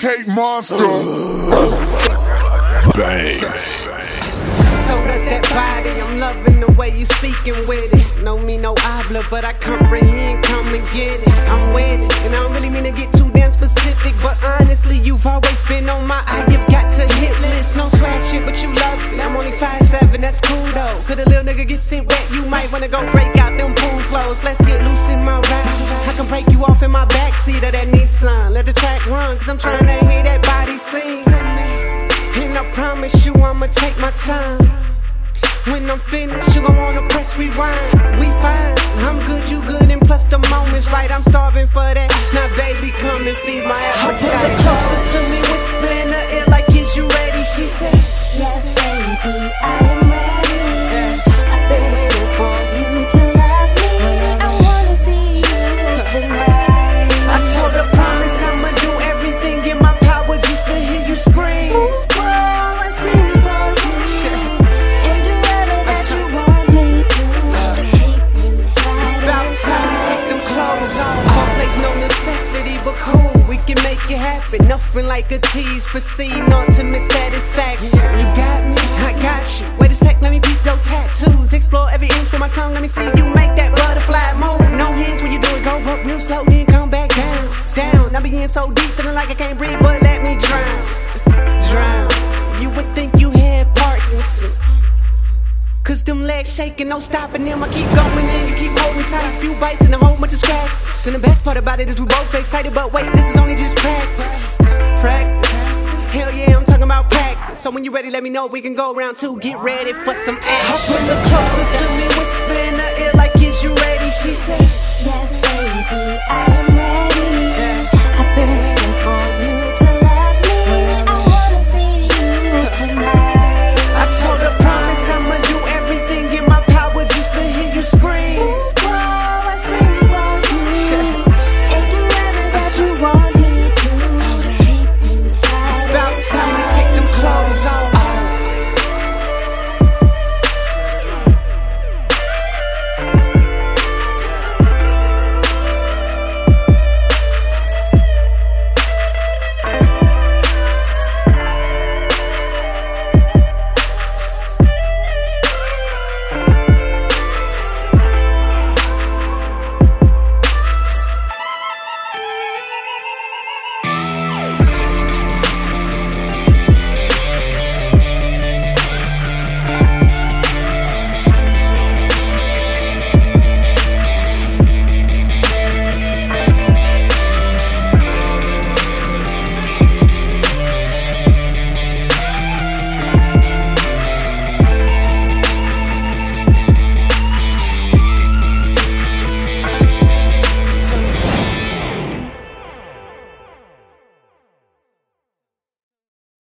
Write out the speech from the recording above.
Tape monster. Bangs. So does that body, I'm loving the way you speaking with it. No me, no habla, but I comprehend, come and get it. I'm with it, and I don't really mean to get too damn specific, but honestly, you've always been on my eye, you've got to hit list. No swag shit, but you love it. I'm only 5'7", that's cool though. Could a little nigga get sent wet, you might wanna go break out them pool clothes. Let's get loose in my ride. I can break you off in my backseat of that Nissan. Let the track run, cause I'm trying to hear that body sing. And I promise you I'ma take my time. When I'm finished, you gon' wanna press rewind. We fine, I'm good, you good, and plus the moment's right. I'm starving for that. Now baby, come and feed my appetite. I pull her closer to me, whisper in her ear like, is you ready? She said, yes baby, I am ready. I've been waiting for you to love me. I wanna see you tonight. I told her promise I'ma do everything in my power just to hear you scream. I scream for you. And you ever that you want me to keep you inside. It's about time we take them clothes off. All place no necessity, but cool, we can make it happen. Nothing like a tease, proceeding on to satisfaction. You got me, I got you. Wait a sec, let me peep your tattoos. Explore every inch with my tongue, let me see you make that butterfly move. No hands when you do it, go up real slow, then come back down. Down, I be in so deep, feeling like I can't breathe, but let me drown. Drown. You would think you had Parkinson's, cause them legs shaking, no stopping them. I keep going in, you keep holding tight. Few bites and a whole bunch of scratches. And the best part about it is we both excited, but wait, this is only just practice. Practice, hell yeah, I'm talking about practice. So when you're ready, let me know, we can go around two. Get ready for some action. I pull her closer to me, whisper in her ear like, is you ready? She said, yes baby, I am ready.